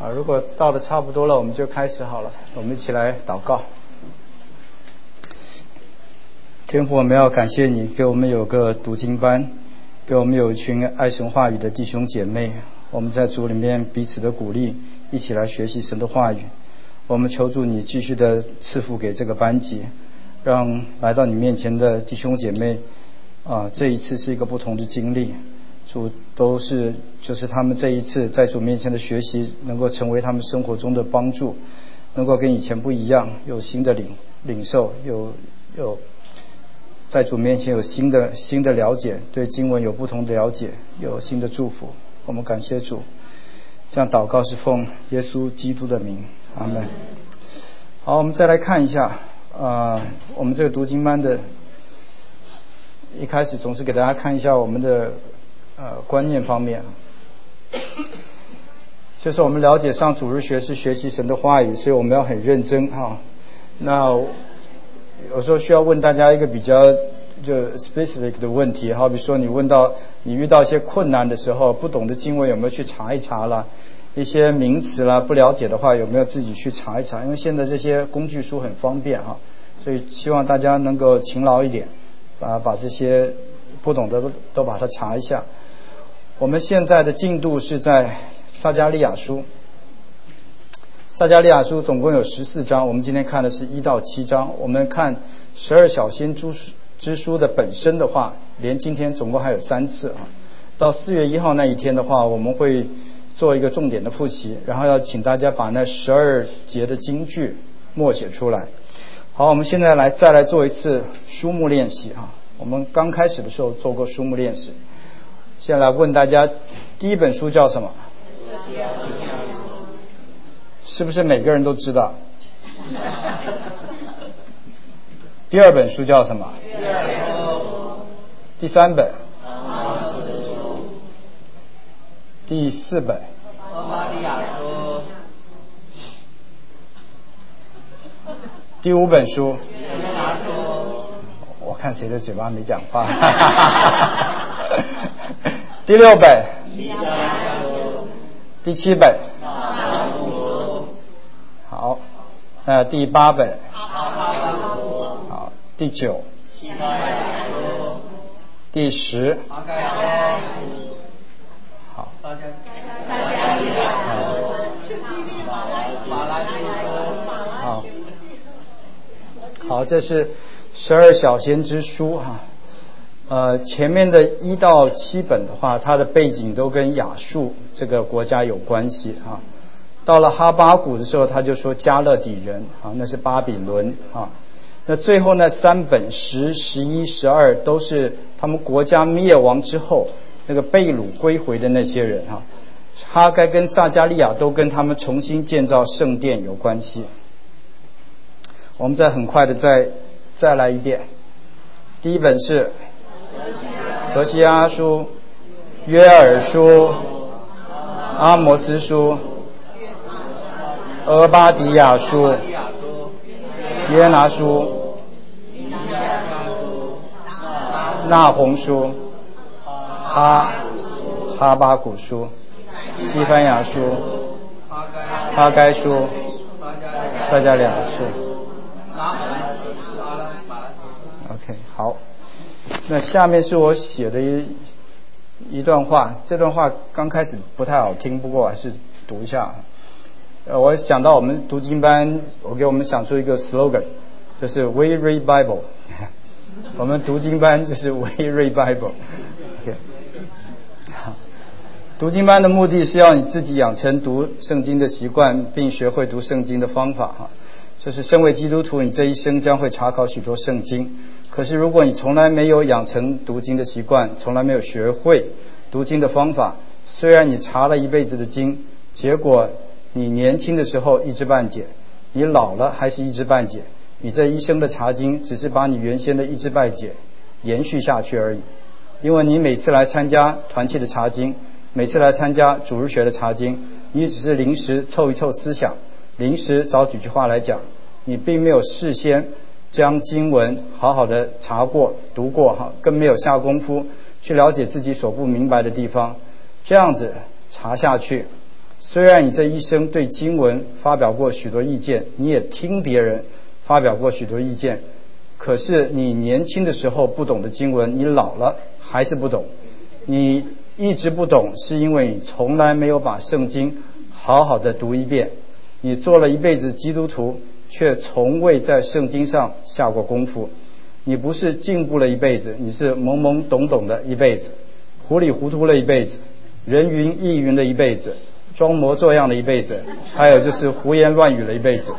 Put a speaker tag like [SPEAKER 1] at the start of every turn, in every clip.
[SPEAKER 1] 如果到的差不多了，我们就开始好了。我们一起来祷告。天父，我们要感谢你给我们有个读经班，给我们有一群爱神话语的弟兄姐妹，我们在主里面彼此的鼓励，一起来学习神的话语。我们求助你继续的赐福给这个班级，让来到你面前的弟兄姐妹这一次是一个不同的经历。主都是就是他们这一次在主面前的学习能够成为他们生活中的帮助，能够跟以前不一样，有新的领受，有在主面前有新的了解，对经文有不同的了解，有新的祝福。我们感谢主，这样祷告是奉耶稣基督的名，阿们。好，我们再来看一下我们这个读经班的一开始总是给大家看一下我们的观念方面，就是我们了解上主日学是学习神的话语，所以我们要很认真那有时候需要问大家一个比较就 specific 的问题，好比说你遇到一些困难的时候，不懂的经文有没有去查一查啦，一些名词啦不了解的话有没有自己去查一查，因为现在这些工具书很方便所以希望大家能够勤劳一点，把这些不懂的都把它查一下。我们现在的进度是在撒迦利亚书，撒迦利亚书总共有14章，我们今天看的是1到7章。我们看12小先知书的本身的话，连今天总共还有3次到4月1号那一天的话，我们会做一个重点的复习，然后要请大家把那12节的金句默写出来。好，我们现在再来做一次书目练习我们刚开始的时候做过书目练习，现在来问大家，第一本书叫什么？是不是每个人都知道？第二本书叫什么？第3本？第4本？第5本书？我看谁的嘴巴没讲话。第6本？第7本？好，第8本？好，第9？第10？好，好，这是12小先知书前面的1到7本的话，它的背景都跟亚述这个国家有关系到了哈巴谷的时候，他就说加勒底人那是巴比伦那最后那3本10、11、12都是他们国家灭亡之后那个被掳归回的那些人哈该跟撒迦利亚都跟他们重新建造圣殿有关系。我们再很快的再来一遍。第一本是何西阿书、约珥书、阿摩斯书、俄巴底亚书、约拿书、那鸿书、哈巴谷书、西番雅书、哈该书、撒迦利亚书。OK， 好，那下面是我写的一段话，这段话刚开始不太好听，不过我还是读一下。我想到我们读经班，我给我们想出一个 slogan， 就是 We Read Bible 我们读经班就是 We Read Bible。OK， 好，读经班的目的是要你自己养成读圣经的习惯，并学会读圣经的方法就是身为基督徒，你这一生将会查考许多圣经，可是如果你从来没有养成读经的习惯，从来没有学会读经的方法，虽然你查了一辈子的经，结果你年轻的时候一知半解，你老了还是一知半解，你这一生的查经只是把你原先的一知半解延续下去而已。因为你每次来参加团契的查经，每次来参加主日学的查经，你只是临时凑一凑思想，临时找几句话来讲，你并没有事先将经文好好的查过读过更没有下功夫去了解自己所不明白的地方，这样子查下去， 虽然你这一生对经文发表过许多意见，你也听别人发表过许多意见，可是你年轻的时候不懂的经文，你老了还是不懂。你一直不懂，是因为你从来没有把圣经好好的读一遍。你做了一辈子基督徒，却从未在圣经上下过功夫。你不是进步了一辈子，你是懵懵懂懂的一辈子，糊里糊涂了一辈子，人云亦云的一辈子，装模作样的一辈子，还有就是胡言乱语了一辈子。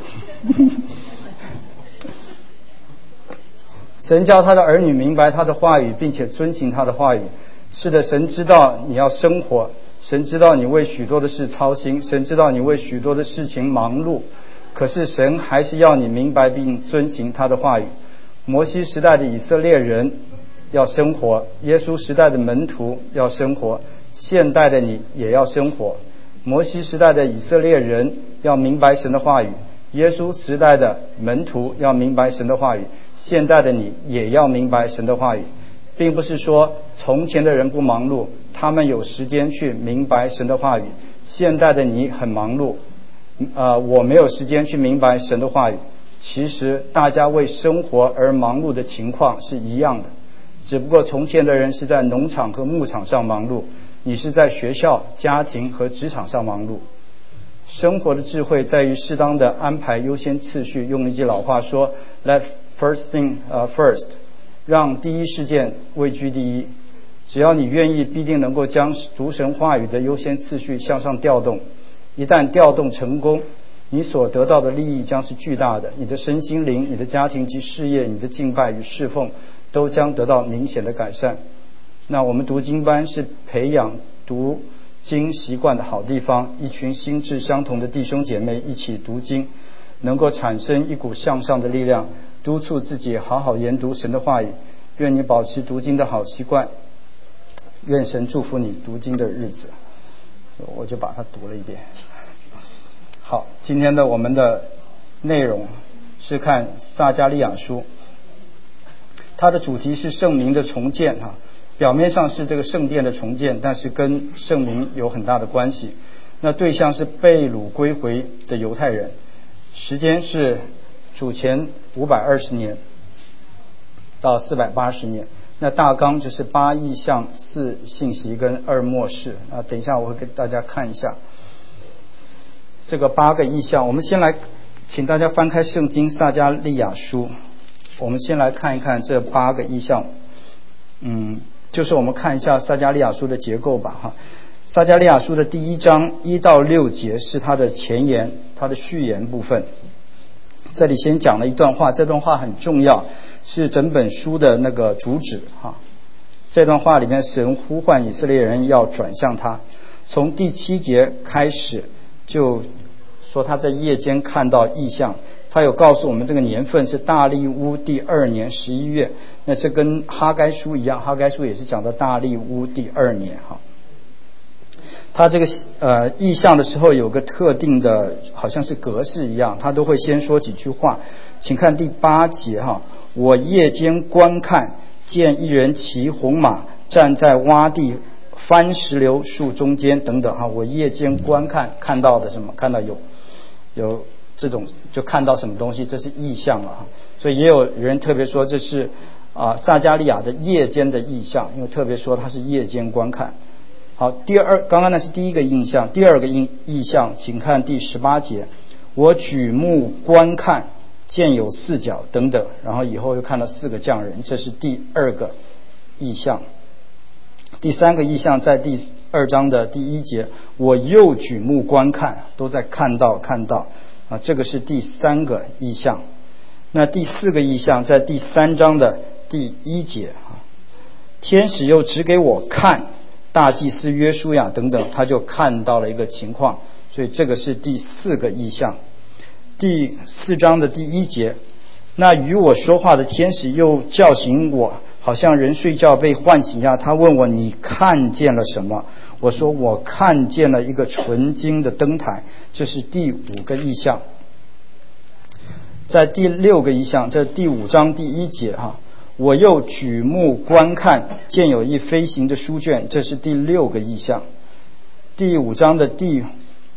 [SPEAKER 1] 神教他的儿女明白他的话语，并且遵行他的话语。是的，神知道你要生活，神知道你为许多的事操心，神知道你为许多的事情忙碌，可是神还是要你明白并遵行他的话语。摩西时代的以色列人要生活，耶稣时代的门徒要生活，现代的你也要生活。摩西时代的以色列人要明白神的话语，耶稣时代的门徒要明白神的话语，现代的你也要明白神的话语。并不是说从前的人不忙碌，他们有时间去明白神的话语，现代的你很忙碌，我没有时间去明白神的话语。其实大家为生活而忙碌的情况是一样的，只不过从前的人是在农场和牧场上忙碌，你是在学校、家庭和职场上忙碌。生活的智慧在于适当的安排优先次序，用一句老话说 Let first thing first， 让第一事件位居第一。只要你愿意，必定能够将读神话语的优先次序向上调动。一旦调动成功，你所得到的利益将是巨大的，你的身心灵、你的家庭及事业、你的敬拜与侍奉都将得到明显的改善。那我们读经班是培养读经习惯的好地方，一群心智相同的弟兄姐妹一起读经，能够产生一股向上的力量，督促自己好好研读神的话语。愿你保持读经的好习惯，愿神祝福你读经的日子。我就把它读了一遍。好，今天的我们的内容是看撒迦利亚书，它的主题是圣名的重建啊。表面上是这个圣殿的重建，但是跟圣名有很大的关系。那对象是被掳归回的犹太人，时间是主前520年到480年。那大纲就是8异象、4信息跟2默示啊。等一下我会给大家看一下这个8个异象。我们先来请大家翻开圣经撒迦利亚书，我们先来看一看这8个异象。就是我们看一下撒迦利亚书的结构吧哈。撒迦利亚书的第1章1到6节是它的前言，它的序言部分。这里先讲了一段话，这段话很重要，是整本书的那个主旨哈。这段话里面神呼唤以色列人要转向他。从第7节开始就说他在夜间看到异象，他有告诉我们这个年份是大利乌第2年11月。那这跟哈该书一样，哈该书也是讲到大利乌第2年哈。他这个异象的时候有个特定的好像是格式一样，他都会先说几句话。请看第8节哈，我夜间观看，见一人骑红马，站在洼地番石榴树中间等等哈。我夜间观看，看到的什么？看到有这种，就看到什么东西，这是异象了哈。所以也有人特别说这是撒迦利亚的夜间的异象，因为特别说他是夜间观看。好，刚刚那是第1个印象，第2个异象，请看第18节，我举目观看，见有4角等等，然后以后又看到4个匠人，这是第2个异象。第3个异象在第2章的第1节，我又举目观看，都在看到啊，这个是第3个异象。那第4个异象在第3章的第1节啊，天使又指给我看大祭司约书亚等等，他就看到了一个情况，所以这个是第4个异象。第4章的第1节，那与我说话的天使又叫醒我，好像人睡觉被唤醒一样，他问我你看见了什么？我说我看见了一个纯金的灯台，这是第5个异象。在第6个异象，这第5章第1节哈，我又举目观看，见有一飞行的书卷，这是第6个异象。第5章的第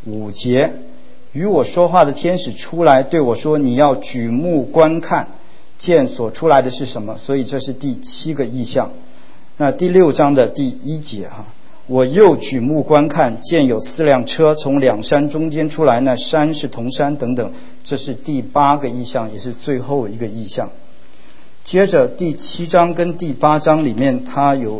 [SPEAKER 1] 5节，与我说话的天使出来对我说，你要举目观看，见所出来的是什么。所以这是第7个异象。那第6章的第1节我又举目观看，见有4辆车从2山中间出来，那山是铜山等等。这是第8个异象，也是最后一个异象。接着第7章跟第8章里面，他有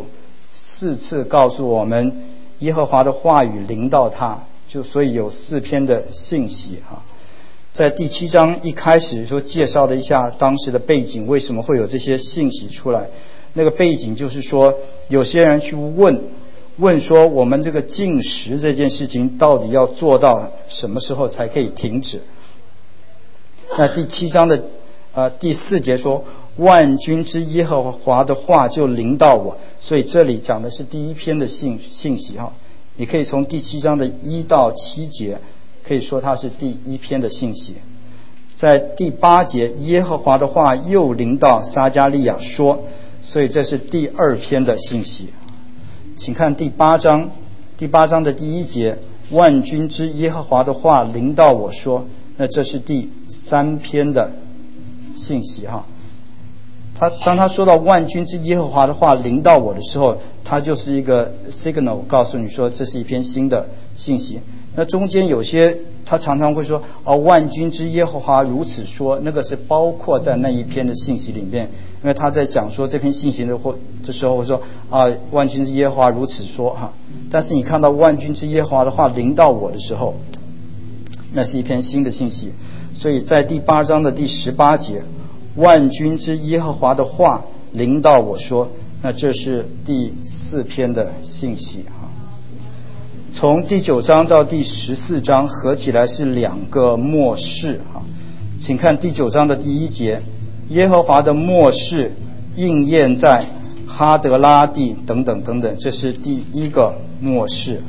[SPEAKER 1] 4次告诉我们耶和华的话语临到他，所以有4篇的信息在第7章一开始说介绍了一下当时的背景，为什么会有这些信息出来。那个背景就是说，有些人去问说，我们这个禁食这件事情到底要做到什么时候才可以停止。那第7章的第4节说，万军之耶和华的话就临到我，所以这里讲的是第1篇的信息你可以从第7章的1到7节可以说它是第1篇的信息。在第8节，耶和华的话又临到撒迦利亚说，所以这是第2篇的信息。请看第8章的第1节，万军之耶和华的话临到我说，那这是第3篇的信息当他说到万军之耶和华的话临到我的时候，他就是一个 signal 告诉你说这是一篇新的信息。那中间有些他常常会说万军之耶和华如此说，那个是包括在那一篇的信息里面，因为他在讲说这篇信息的时候会说万军之耶和华如此说但是你看到万军之耶和华的话临到我的时候，那是一篇新的信息。所以在第8章的第18节，万军之耶和华的话临到我说，那这是第4篇的信息从第9章到第14章合起来是2个末世请看第9章的第1节，耶和华的末世应验在哈德拉地等等等等，这是第1个末世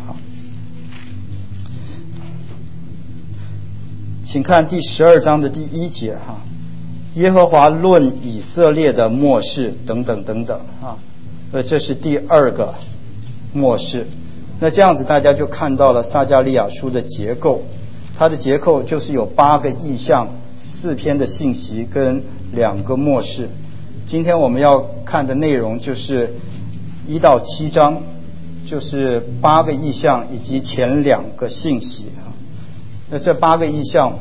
[SPEAKER 1] 请看第12章的第1节耶和华论以色列的末世等等等等这是第2个末世。那这样子大家就看到了撒迦利亚书的结构，它的结构就是有8个异象、4篇的信息跟2个末世。今天我们要看的内容就是1到7章，就是8个异象以及前2个信息那这8个异象，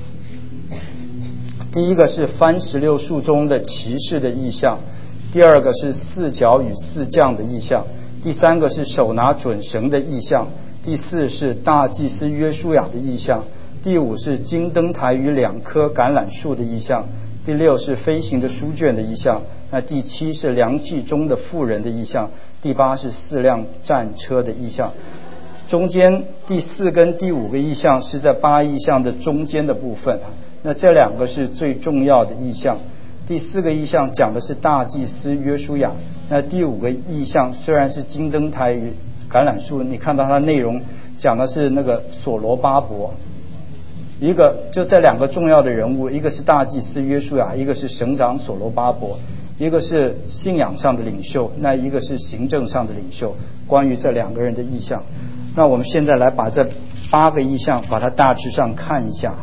[SPEAKER 1] 第一个是番石榴树中的骑士的异象，第2个是4角与4将的异象，第3个是手拿准绳的异象，第4是大祭司约书亚的异象，第5是金灯台与2棵橄榄树的异象，第6是飞行的书卷的异象，那第7是凉气中的妇人的异象，第8是4辆战车的异象。中间第4跟第5个异象是在8异象的中间的部分那这2个是最重要的异象。第4个异象讲的是大祭司约书亚，那第5个异象虽然是金灯台与橄榄树，你看到它内容讲的是那个所罗巴伯。一个就这2个重要的人物，一个是大祭司约书亚，一个是省长所罗巴伯，一个是信仰上的领袖，那一个是行政上的领袖。关于这2个人的异象，那我们现在来把这8个异象把它大致上看一下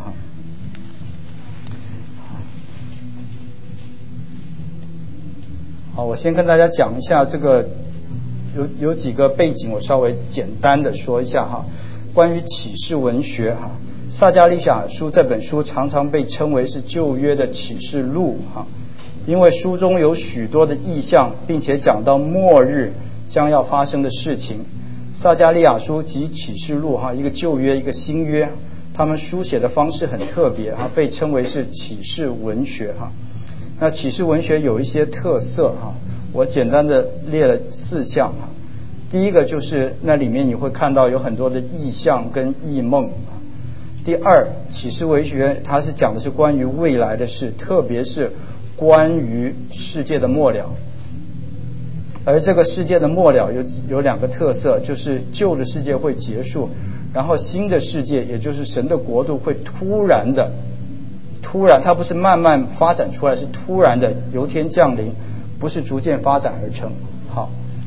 [SPEAKER 1] 好，我先跟大家讲一下这个有几个背景，我稍微简单的说一下关于启示文学撒迦利亚书这本书常常被称为是旧约的启示录因为书中有许多的异象，并且讲到末日将要发生的事情。撒迦利亚书及启示录一个旧约一个新约，他们书写的方式很特别被称为是启示文学那启示文学有一些特色我简单的列了4项第一个就是那里面你会看到有很多的异象跟异梦第2，启示文学它是讲的是关于未来的事，特别是关于世界的末了。而这个世界的末了有2个特色，就是旧的世界会结束，然后新的世界也就是神的国度会突然它不是慢慢发展出来，是突然的由天降临，不是逐渐发展而成。好，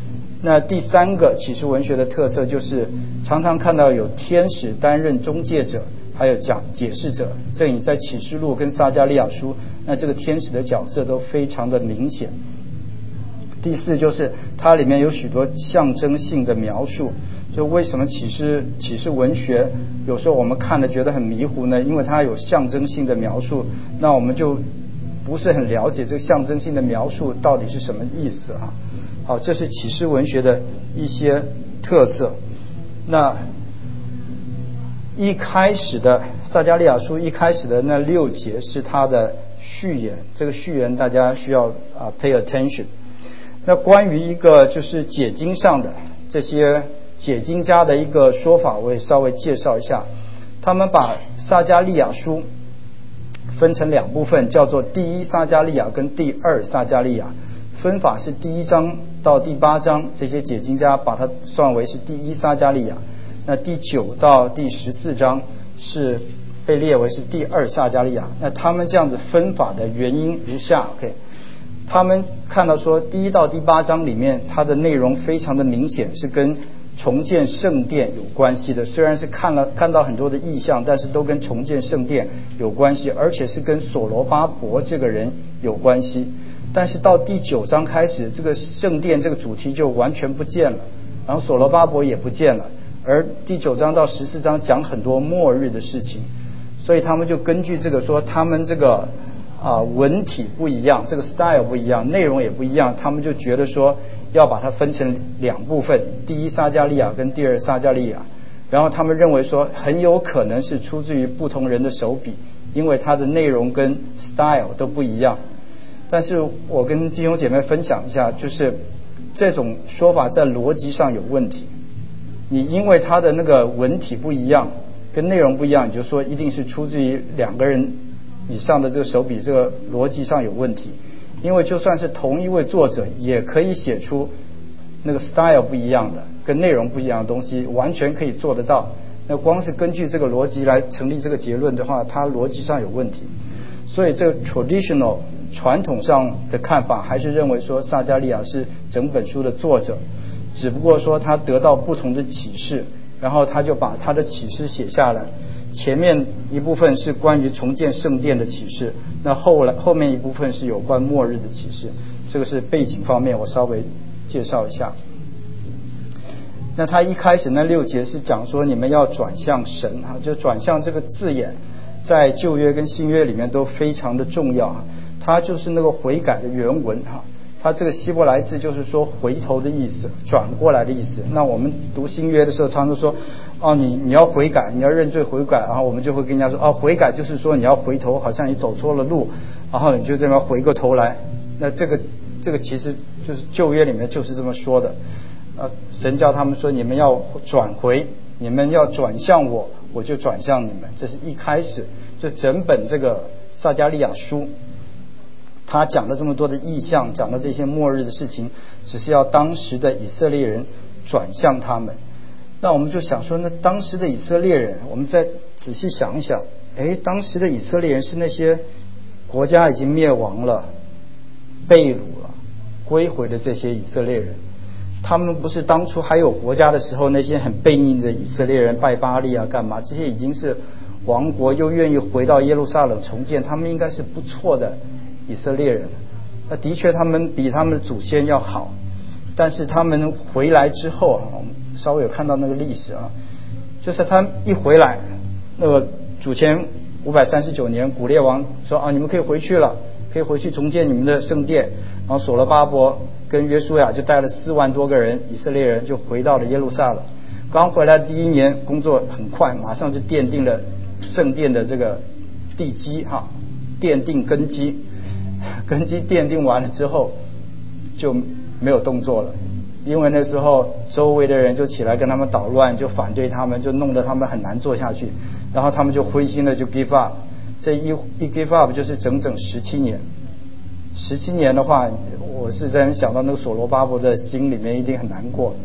[SPEAKER 1] 那第三个启示文学的特色就是常常看到有天使担任中介者，还有解释者。这里在启示录跟撒迦利亚书，那这个天使的角色都非常的明显。第四就是它里面有许多象征性的描述。就为什么启示文学有时候我们看了觉得很迷糊呢？因为它有象征性的描述，那我们就不是很了解这个象征性的描述到底是什么意思啊。好，这是启示文学的一些特色。那一开始的撒迦利亚书一开始的那6节是它的序言，这个序言大家需要pay attention。那关于一个就是解经上的这些解经家的一个说法，我也稍微介绍一下。他们把撒迦利亚书分成2部分，叫做第1撒迦利亚跟第2撒迦利亚。分法是第1章到第8章，这些解经家把它算为是第1撒迦利亚。那第9到第14章是被列为是第2撒迦利亚。那他们这样子分法的原因如下 ，OK。他们看到说第1到第8章里面它的内容非常的明显，是跟重建圣殿有关系的。虽然是看到很多的意象，但是都跟重建圣殿有关系，而且是跟所罗巴伯这个人有关系。但是到第9章开始，这个圣殿这个主题就完全不见了，然后所罗巴伯也不见了，而第9章到14章讲很多末日的事情。所以他们就根据这个说他们这个文体不一样，这个 style 不一样，内容也不一样，他们就觉得说要把它分成2部分，第1撒迦利亚跟第2撒迦利亚。然后他们认为说很有可能是出自于不同人的手笔，因为它的内容跟 style 都不一样。但是我跟弟兄姐妹分享一下，就是这种说法在逻辑上有问题。你因为它的那个文体不一样，跟内容不一样，你就说一定是出自于2个人以上的这个手笔，这个逻辑上有问题。因为就算是同一位作者，也可以写出那个 style 不一样的，跟内容不一样的东西，完全可以做得到。那光是根据这个逻辑来成立这个结论的话，它逻辑上有问题。所以这个 traditional 传统上的看法还是认为说撒迦利亚是整本书的作者，只不过说他得到不同的启示，然后他就把他的启示写下来。前面一部分是关于重建圣殿的启示，那后面一部分是有关末日的启示。这个是背景方面，我稍微介绍一下。那他一开始那6节是讲说你们要转向神啊，就转向这个字眼在旧约跟新约里面都非常的重要啊。它就是那个悔改的原文哈，它这个希伯来字就是说回头的意思，转过来的意思。那我们读新约的时候常常说你要悔改，你要认罪悔改，然后我们就会跟人家说悔改就是说你要回头，好像你走错了路，然后你就这么回过头来。那这个其实就是旧约里面就是这么说的。神叫他们说你们要转回，你们要转向我，我就转向你们。这是一开始就整本这个撒迦利亚书，他讲了这么多的意象，讲了这些末日的事情，只是要当时的以色列人转向他们。那我们就想说，那当时的以色列人，我们再仔细想一想，当时的以色列人是那些国家已经灭亡了、被掳了、归回的这些以色列人。他们不是当初还有国家的时候那些很悖逆的以色列人拜巴力啊干嘛，这些已经是亡国又愿意回到耶路撒冷重建，他们应该是不错的以色列人。那的确他们比他们的祖先要好，但是他们回来之后我们稍微有看到那个历史就是他一回来，那个主前539年古列王说你们可以回去了，可以回去重建你们的圣殿。然后所罗巴伯跟约书亚就带了4万多个人以色列人就回到了耶路撒冷。刚回来第1年工作很快，马上就奠定了圣殿的这个地基奠定根基奠定完了之后就没有动作了，因为那时候周围的人就起来跟他们捣乱，就反对他们，就弄得他们很难做下去，然后他们就灰心了，就 give up。 这一 give up 就是整整17年。17年的话，我是在想到那个所罗巴伯的心里面一定很难过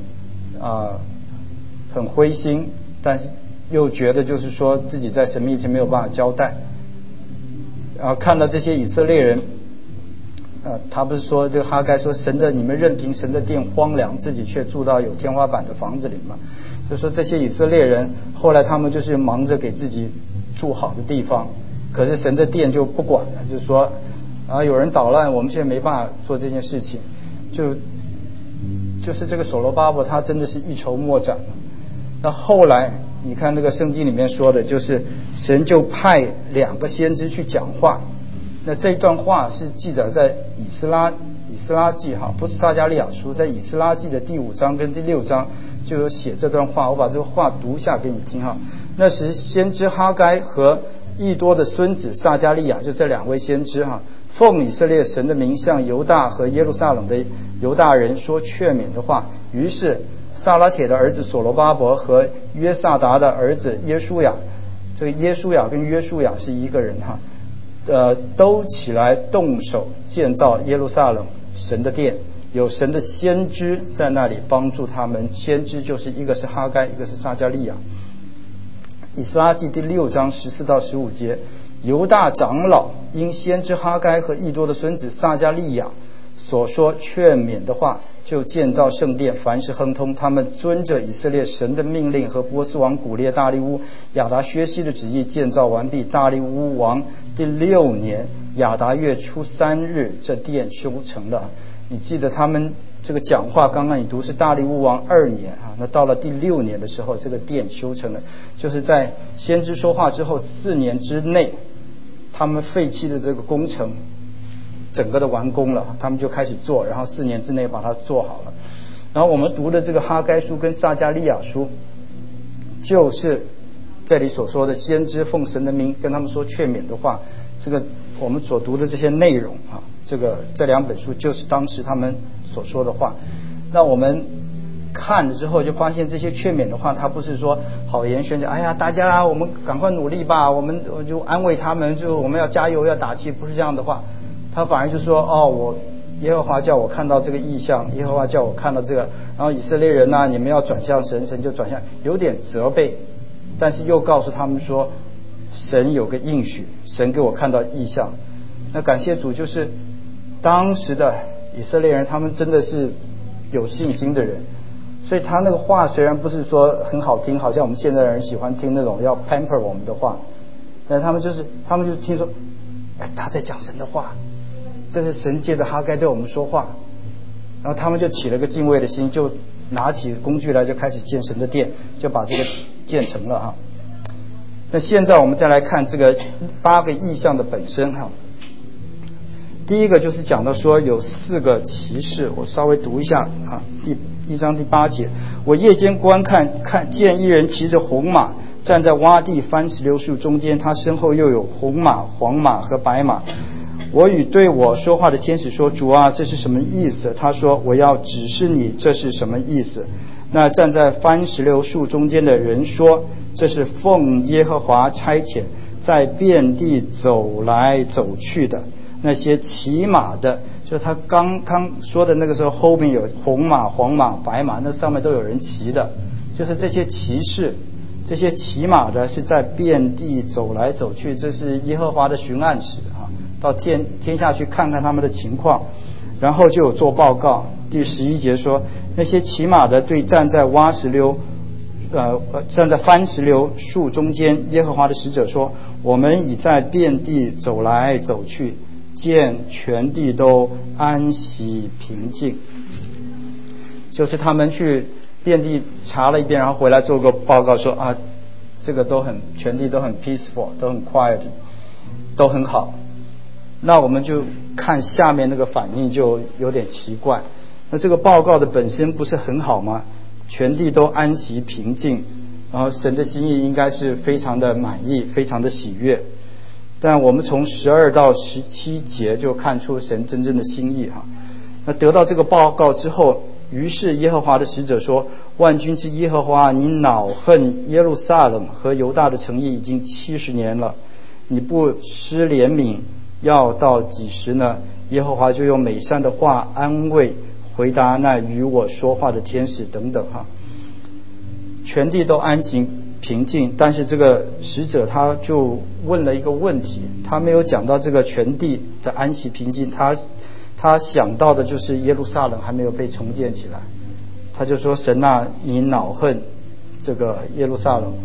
[SPEAKER 1] 很灰心，但是又觉得就是说自己在神面前没有办法交代。然后看到这些以色列人他不是说这个哈该说你们任凭神的殿荒凉，自己却住到有天花板的房子里嘛？就说这些以色列人后来他们就是忙着给自己住好的地方，可是神的殿就不管了，就是说有人捣乱，我们现在没办法做这件事情，就是这个所罗巴伯他真的是一筹莫展。那后来你看那个圣经里面说的，就是神就派2个先知去讲话。那这一段话是记载在以斯拉记不是撒迦利亚书，在以斯拉记的第5章跟第6章就有写这段话。我把这个话读一下给你听那时先知哈该和益多的孙子撒迦利亚，就这2位先知奉以色列神的名向犹大和耶路撒冷的犹大人说劝勉的话。于是撒拉铁的儿子所罗巴伯和约萨达的儿子耶书亚，这个耶书亚跟约书亚是一个人都起来动手建造耶路撒冷神的殿，有神的先知在那里帮助他们。先知就是一个是哈该，一个是撒迦利亚。以斯拉记第6章14到15节，犹大长老因先知哈该和益多的孙子撒迦利亚所说劝勉的话，就建造圣殿，凡事亨通。他们遵着以色列神的命令和波斯王古列大利乌亚达薛西的旨意建造完毕。大利乌王第6年亚达月初3日，这殿修成了。你记得他们这个讲话刚刚你读是大利乌王2年那到了第6年的时候，这个殿修成了，就是在先知说话之后4年之内，他们废弃的这个工程整个的完工了，他们就开始做，然后4年之内把它做好了。然后我们读的这个哈该书跟撒迦利亚书，就是这里所说的先知奉神的名跟他们说劝勉的话，这个我们所读的这些内容这2本书就是当时他们所说的话。那我们看了之后就发现这些劝勉的话，他不是说好言宣讲，哎呀大家我们赶快努力吧，我就安慰他们，就我们要加油要打气，不是这样的话。他反而就说我耶和华叫我看到这个异象，耶和华叫我看到这个，然后以色列人你们要转向神，神就转向，有点责备，但是又告诉他们说神有个应许，神给我看到异象。那感谢主，就是当时的以色列人他们真的是有信心的人，所以他那个话虽然不是说很好听，好像我们现在的人喜欢听那种要 pamper 我们的话，但他们就听说他在讲神的话，这是神借着哈该对我们说话，然后他们就起了个敬畏的心，就拿起工具来就开始建神的殿，就把这个建成了那现在我们再来看这个8个异象的本身第一个就是讲到说有4个骑士，我稍微读一下第1章第8节，我夜间观看见一人骑着红马站在洼地番石榴树中间，他身后又有红马、黄马和白马。我与对我说话的天使说，主啊，这是什么意思？他说，我要指示你这是什么意思。那站在番石榴树中间的人说，这是奉耶和华差遣在遍地走来走去的那些骑马的，就是他刚说的那个时候后面有红马、黄马、白马，那上面都有人骑的，就是这些骑士，这些骑马的是在遍地走来走去，这是耶和华的巡案使到天下去看看他们的情况，然后就有做报告。第11节说，那些骑马的对站在番石榴树中间耶和华的使者说，我们已在遍地走来走去，见全地都安息平静。就是他们去遍地查了一遍，然后回来做个报告说这个全地都很 peaceful， 都很 quiet， 都很好。那我们就看下面那个反应就有点奇怪。那这个报告的本身不是很好吗？全地都安息平静，然后神的心意应该是非常的满意，非常的喜悦。但我们从12到17节就看出神真正的心意那得到这个报告之后，于是耶和华的使者说，万军之耶和华，你恼恨耶路撒冷和犹大的城邑已经70年了，你不施怜悯，要到几时呢？耶和华就用美善的话安慰回答那与我说话的天使等等全地都安息平静。但是这个使者他就问了一个问题，他没有讲到这个全地的安息平静，他他想到的就是耶路撒冷还没有被重建起来，他就说神啊，你恼恨这个耶路撒冷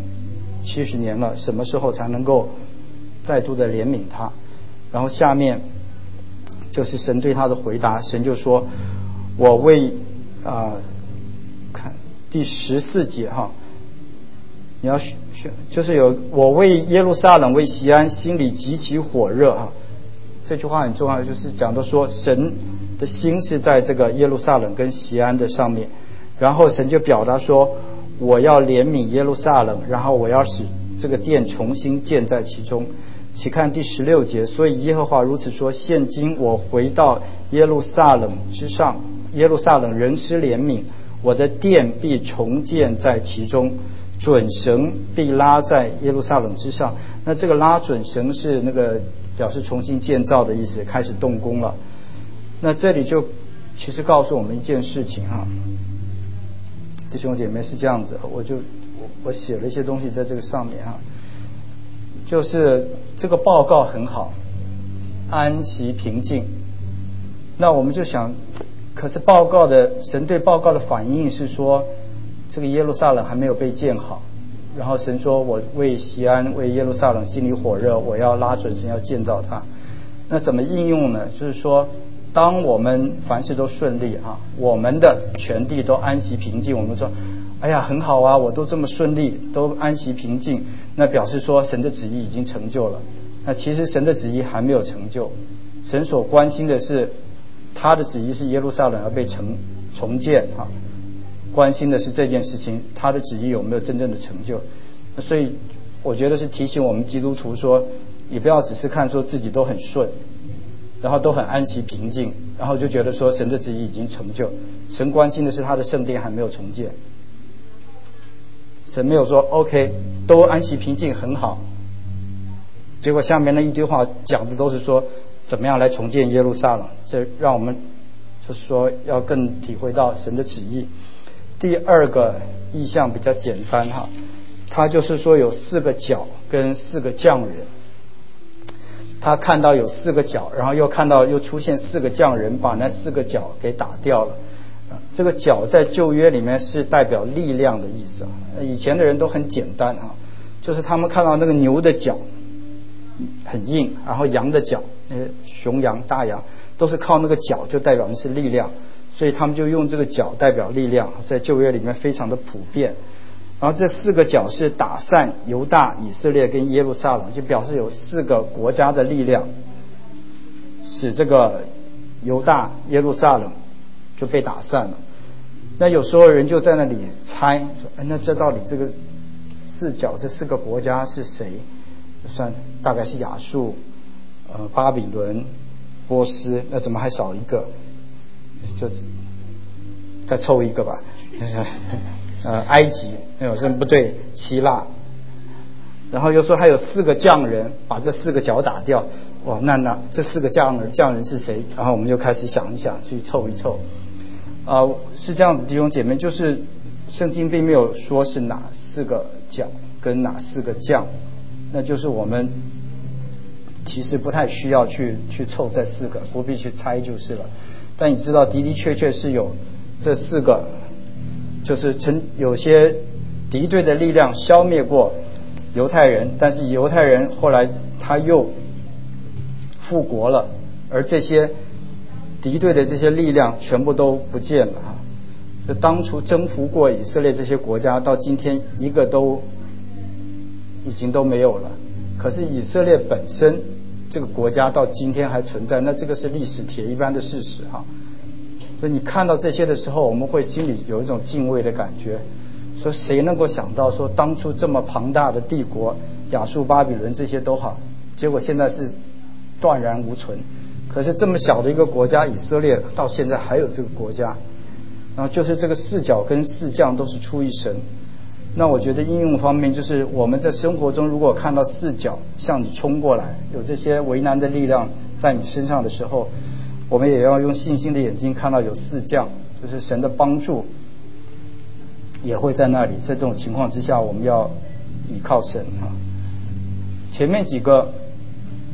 [SPEAKER 1] 70年了，什么时候才能够再度的怜悯他？然后下面就是神对他的回答，神就说我为看第14节哈，你要就是有我为耶路撒冷为锡安心里极其火热哈，这句话很重要，就是讲的说神的心是在这个耶路撒冷跟锡安的上面，然后神就表达说我要怜悯耶路撒冷，然后我要使这个殿重新建在其中。请看第16节，所以耶和华如此说，现今我回到耶路撒冷之上，耶路撒冷仍施怜悯，我的殿必重建在其中，准绳必拉在耶路撒冷之上。那这个拉准绳是那个表示重新建造的意思，开始动工了。那这里就其实告诉我们一件事情哈，弟兄姐妹是这样子，我写了一些东西在这个上面哈，就是这个报告很好，安息平静。那我们就想，可是神对报告的反应是说，这个耶路撒冷还没有被建好，然后神说我为锡安为耶路撒冷心里火热，我要拉准绳要建造它。那怎么应用呢？就是说当我们凡事都顺利哈，我们的全地都安息平静，我们说哎呀很好啊，我都这么顺利，都安息平静，那表示说神的旨意已经成就了。那其实神的旨意还没有成就，神所关心的是他的旨意是耶路撒冷要被重建啊，关心的是这件事情他的旨意有没有真正的成就。所以我觉得是提醒我们基督徒说，你不要只是看说自己都很顺，然后都很安息平静，然后就觉得说神的旨意已经成就。神关心的是他的圣殿还没有重建，神没有说 OK 都安息平静很好，结果下面那一堆话讲的都是说怎么样来重建耶路撒冷，这让我们就是说要更体会到神的旨意。第二个意象比较简单哈，他就是说有4个角跟4个匠人，他看到有4个角，然后又出现4个匠人把那4个角给打掉了。这个角在旧约里面是代表力量的意思啊。以前的人都很简单啊，就是他们看到那个牛的角很硬，然后羊的角，雄羊大羊都是靠那个角就代表的是力量，所以他们就用这个角代表力量，在旧约里面非常的普遍。然后这4个角是打散犹大、以色列跟耶路撒冷，就表示有4个国家的力量使这个犹大、耶路撒冷就被打散了。那有时候人就在那里猜说，那这到底这个4角这4个国家是谁？算大概是亚述、巴比伦、波斯，那怎么还少一个？就再凑一个吧。埃及，有什么不对？希腊。然后又说还有4个匠人把这4个角打掉。哇，那这4个匠人是谁？然后我们就开始想一想，去凑一凑。是这样子，弟兄姐妹，就是圣经并没有说是哪4个角跟哪4个匠，那就是我们其实不太需要去凑这4个，不必去猜就是了。但你知道的的确确是有这4个，就是有些敌对的力量消灭过犹太人，但是犹太人后来他又复国了，而这些敌对的这些力量全部都不见了哈。就当初征服过以色列这些国家，到今天一个都已经都没有了。可是以色列本身这个国家到今天还存在，那这个是历史铁一般的事实哈。所以你看到这些的时候，我们会心里有一种敬畏的感觉，说谁能够想到说当初这么庞大的帝国，亚述、巴比伦这些都好，结果现在是断然无存。可是这么小的一个国家以色列到现在还有这个国家，然后就是这个4角跟4匠都是出于神。那我觉得应用方面就是我们在生活中如果看到4角向你冲过来，有这些为难的力量在你身上的时候，我们也要用信心的眼睛看到有4匠，就是神的帮助也会在那里。在这种情况之下，我们要依靠神啊。前面几个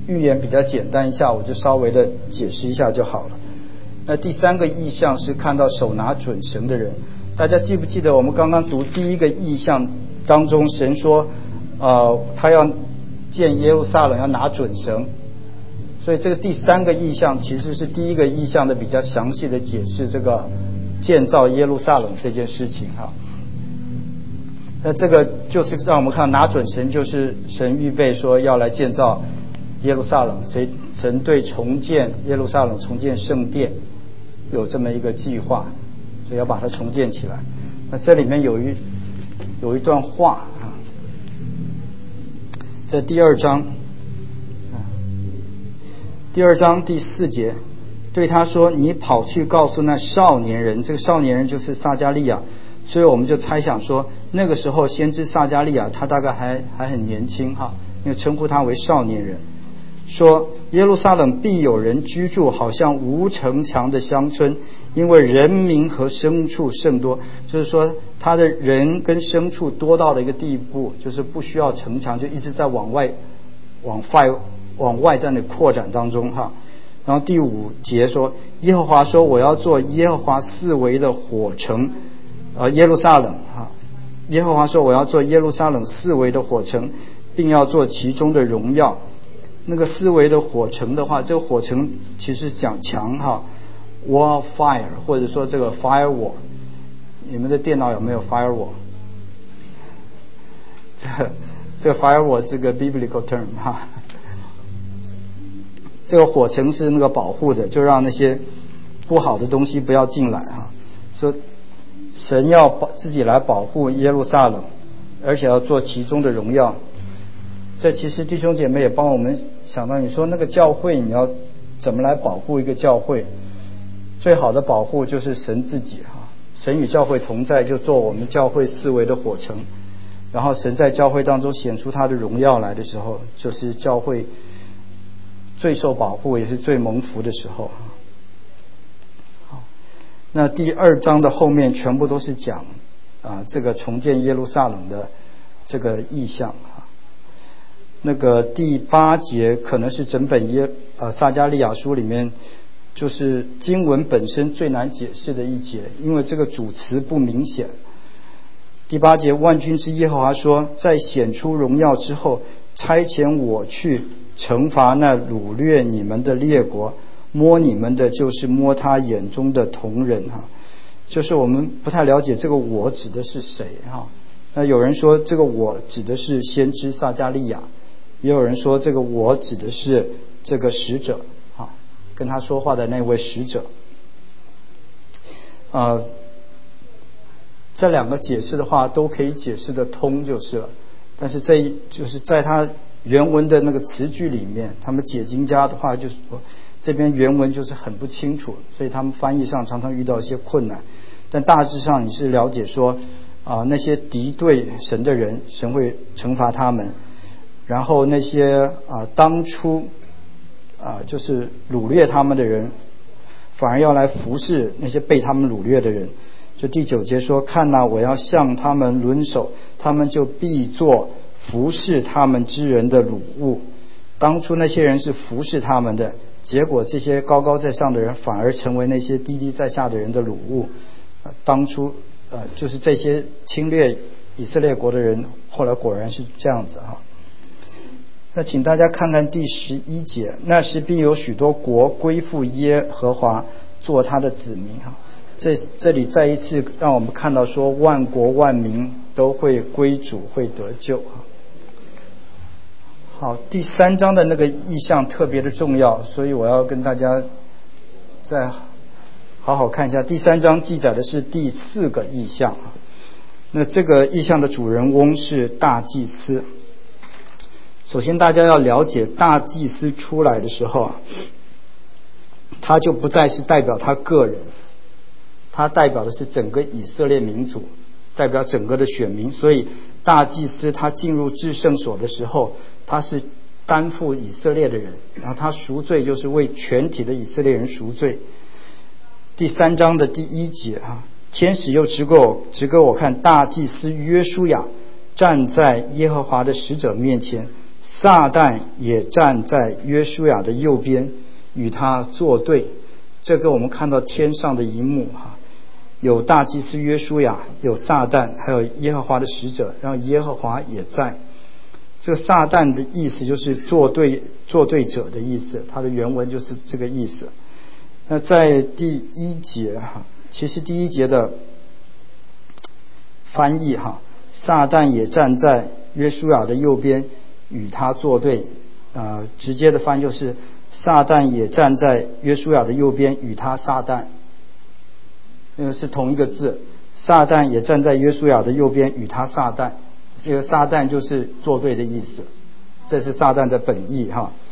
[SPEAKER 1] 预言比较简单一下，我就稍微的解释一下就好了。那第三个意象是看到手拿准绳的人。大家记不记得我们刚刚读第一个意象当中，神说他要建耶路撒冷要拿准绳，所以这个第三个意象其实是第一个意象的比较详细的解释这个建造耶路撒冷这件事情哈。那这个就是让我们看拿准绳，就是神预备说要来建造耶路撒冷，神对重建耶路撒冷、重建圣殿有这么一个计划，所以要把它重建起来。那这里面有一段话啊，在第二章第4节，对他说：“你跑去告诉那少年人。”这个少年人就是撒迦利亚，所以我们就猜想说，那个时候先知撒迦利亚他大概还很年轻哈，因为称呼他为少年人。说耶路撒冷必有人居住，好像无城墙的乡村，因为人民和牲畜甚多。就是说他的人跟牲畜多到了一个地步，就是不需要城墙，就一直在往外在那扩展当中哈。然后第5节说，耶和华说，我要做耶和华四围的火城，耶路撒冷哈。耶和华说，我要做耶路撒冷四围的火城，并要做其中的荣耀。那个四围的火城的话，这个火城其实讲墙哈 ，wall of fire， 或者说这个 firewall。你们的电脑有没有 firewall？ 这个 firewall 是个 biblical term 哈。这个火城是那个保护的，就让那些不好的东西不要进来哈。说神要自己来保护耶路撒冷，而且要做其中的荣耀。这其实弟兄姐妹也帮我们想到，你说那个教会你要怎么来保护一个教会？最好的保护就是神自己哈，神与教会同在，就做我们教会四围的火城。然后神在教会当中显出他的荣耀来的时候，就是教会最受保护也是最蒙福的时候。好，那第2章的后面全部都是讲这个重建耶路撒冷的这个意象啊。那个第8节可能是整本撒迦利亚书里面就是经文本身最难解释的一节，因为这个主词不明显。第8节，万军之耶和华说，在显出荣耀之后，差遣我去惩罚那掳掠你们的列国，摸你们的就是摸他眼中的瞳人哈。就是我们不太了解这个我指的是谁哈。那有人说这个我指的是先知撒迦利亚，也有人说这个我指的是这个使者哈，跟他说话的那位使者。这两个解释的话都可以解释得通就是了，但是就是在他原文的那个词句里面，他们解经家的话就是说这边原文就是很不清楚，所以他们翻译上常常遇到一些困难。但大致上你是了解说那些敌对神的人，神会惩罚他们，然后那些当初就是掳掠他们的人，反而要来服侍那些被他们掳掠的人。就第9节说，看哪，我要向他们抡手，他们就必做服侍他们之人的掳物。当初那些人是服侍他们的，结果这些高高在上的人反而成为那些低低在下的人的掳物。当初就是这些侵略以色列国的人，后来果然是这样子哈。那请大家看看第11节，那时必有许多国归附耶和华，做他的子民哈。这里再一次让我们看到说，万国万民都会归主，会得救。好，第3章的那个意象特别的重要，所以我要跟大家再好好看一下。第3章记载的是第4个意象，那这个意象的主人翁是大祭司。首先大家要了解，大祭司出来的时候他就不再是代表他个人，他代表的是整个以色列民族，代表整个的选民。所以大祭司他进入至圣所的时候，他是担负以色列的人，然后他赎罪就是为全体的以色列人赎罪。第3章的第1节天使又指给我看大祭司约书亚站在耶和华的使者面前， 撒旦也站在约书亚的右边，与他作对。这个我们看到天上的一幕有大祭司约书亚，有撒旦，还有耶和华的使者，然后耶和华也在。这个撒旦的意思就是作对者的意思，它的原文就是这个意思。那在第一节其实第一节的翻译撒旦也站在约书亚的右边，与他作对。直接的翻译就是撒旦也站在约书亚的右边，与他撒旦，是同一个字。撒旦也站在约书亚的右边，与他撒旦。这个撒旦就是作对的意思，这是撒旦的本意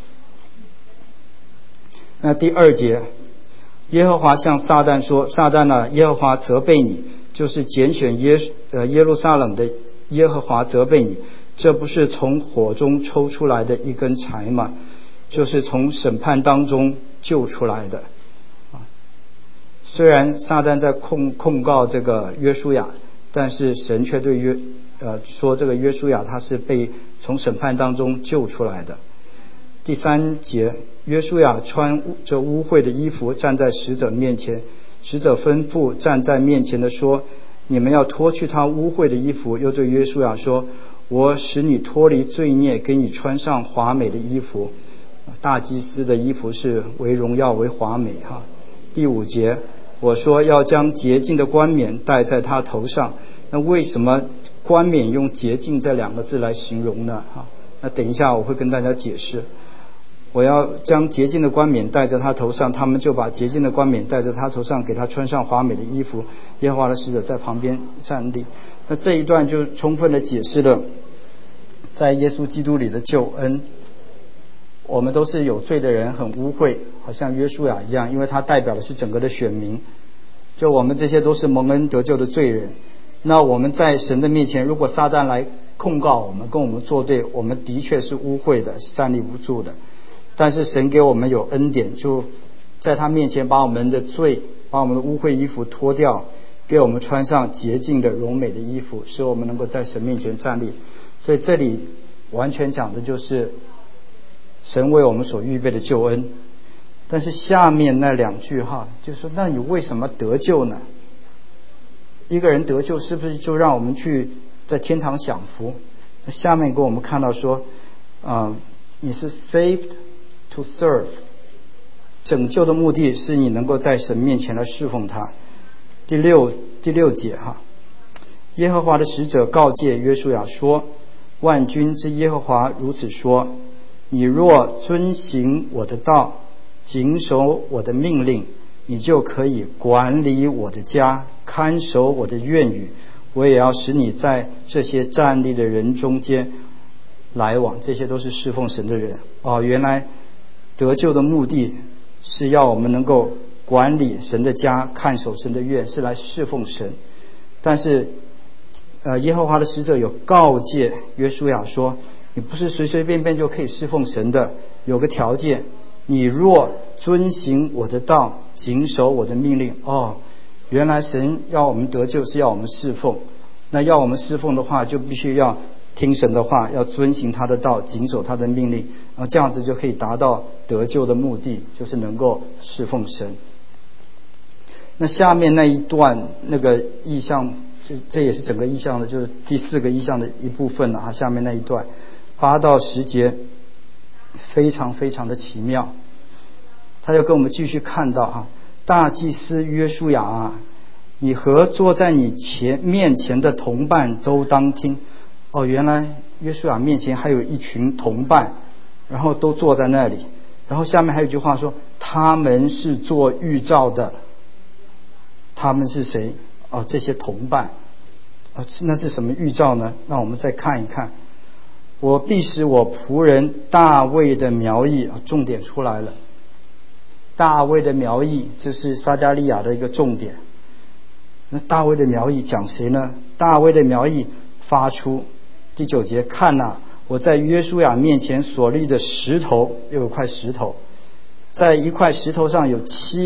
[SPEAKER 1] 那第二节，耶和华向撒旦说：撒旦啊，耶和华责备你，就是拣选耶路撒冷的耶和华责备你，这不是从火中抽出来的一根柴吗？就是从审判当中救出来的。虽然撒旦在控告这个约书亚，但是神却对说这个约书亚他是被从审判当中救出来的。第三节，约书亚穿着污秽的衣服站在使者面前，使者吩咐站在面前的说：你们要脱去他污秽的衣服。又对约书亚说：我使你脱离罪孽，给你穿上华美的衣服。大祭司的衣服是为荣耀为华美第五节，我说要将洁净的冠冕戴在他头上。那为什么冠冕用洁净这两个字来形容呢？那等一下我会跟大家解释。我要将洁净的冠冕戴在他头上，他们就把洁净的冠冕戴在他头上，给他穿上华美的衣服。耶和华的使者在旁边站立。那这一段就充分的解释了在耶稣基督里的救恩。我们都是有罪的人，很污秽，好像约书亚一样，因为他代表的是整个的选民。就我们这些都是蒙恩得救的罪人。那我们在神的面前，如果撒旦来控告我们，跟我们作对，我们的确是污秽的，是站立不住的。但是神给我们有恩典，就在他面前把我们的罪，把我们的污秽衣服脱掉，给我们穿上洁净的荣美的衣服，使我们能够在神面前站立。所以这里完全讲的就是神为我们所预备的救恩。但是下面那两句就是说，那你为什么得救呢？一个人得救是不是就让我们去在天堂享福？那下面给我们看到说你是 saved to serve， 拯救的目的是你能够在神面前来侍奉他。第六节耶和华的使者告诫约书亚说：万军之耶和华如此说，你若遵行我的道，谨守我的命令，你就可以管理我的家，看守我的院宇，我也要使你在这些站立的人中间来往。这些都是侍奉神的人原来得救的目的是要我们能够管理神的家，看守神的院，是来侍奉神。但是耶和华的使者有告诫约书亚说，你不是随随便便就可以侍奉神的，有个条件，你若遵行我的道，谨守我的命令。原来神要我们得救是要我们侍奉，那要我们侍奉的话，就必须要听神的话，要遵行他的道，谨守他的命令，这样子就可以达到得救的目的，就是能够侍奉神。那下面那一段那个意象，这也是整个意象的，就是第四个意象的一部分了下面那一段8到10节非常非常的奇妙。他就跟我们继续看到大祭司约书亚你和坐在你面前的同伴都当听。原来约书亚面前还有一群同伴，然后都坐在那里。然后下面还有一句话说，他们是做预兆的。他们是谁？这些同伴那是什么预兆呢？那我们再看一看。我必使我仆人大卫的苗裔，重点出来了。大卫的苗裔，这是撒迦利亚的一个重点。那大卫的苗裔讲谁呢？大卫的苗裔发出。第9节，看我在约书亚面前所立的石头，又有块石头，在一块石头上有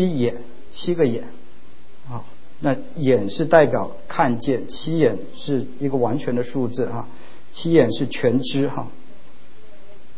[SPEAKER 1] 7个眼那眼是代表看见，7眼是一个完全的数字7眼是全知